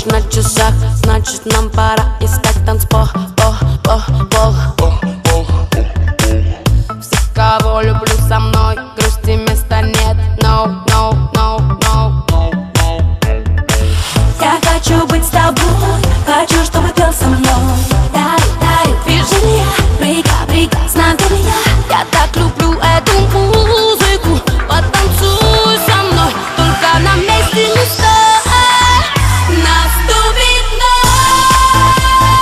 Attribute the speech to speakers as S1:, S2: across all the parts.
S1: ночь на часах, значит нам пора искать танцпол. Все, кого люблю, со мной, грусти места нет. No, no, no, no, no, no.
S2: Я хочу быть с тобой, хочу, чтобы пел со мной. Дарю движения, брика, знамения.
S1: Я так люблю эту музыку, потанцуй со мной, только на месте не стой.
S2: Наступит ночь,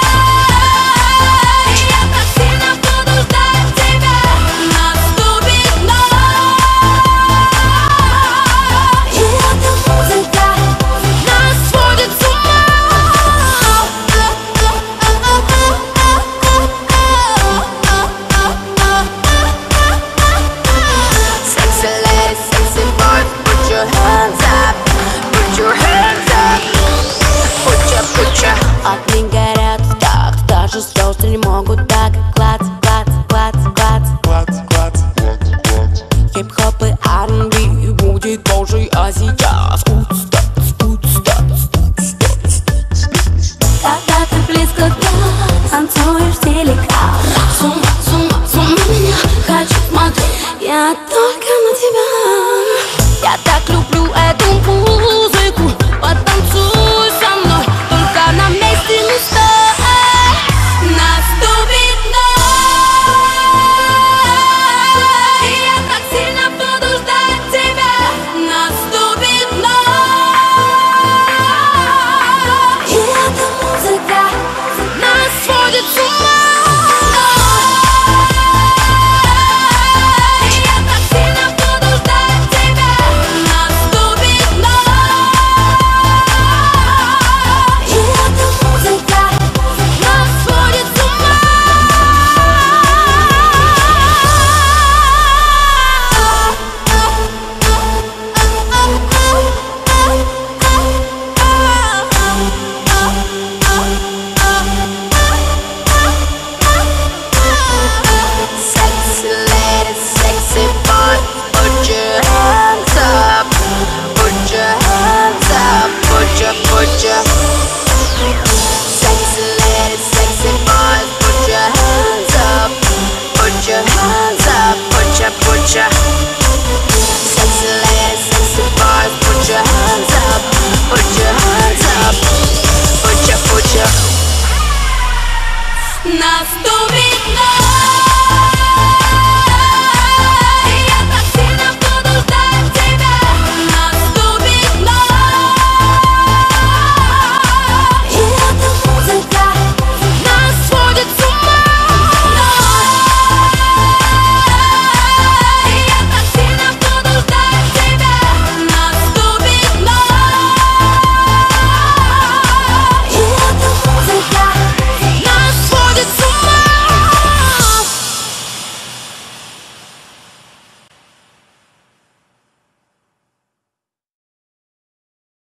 S2: я так сильно буду ждать тебя. Наступит ночь, и эта музыка
S1: Нас сводит с ума. Sexy ladies, sexy boys, put your hands up, put your hands up, put your. Огни горят так, даже звезды не могут так. Клац. Хип-хоп и R&B будет позже, а сейчас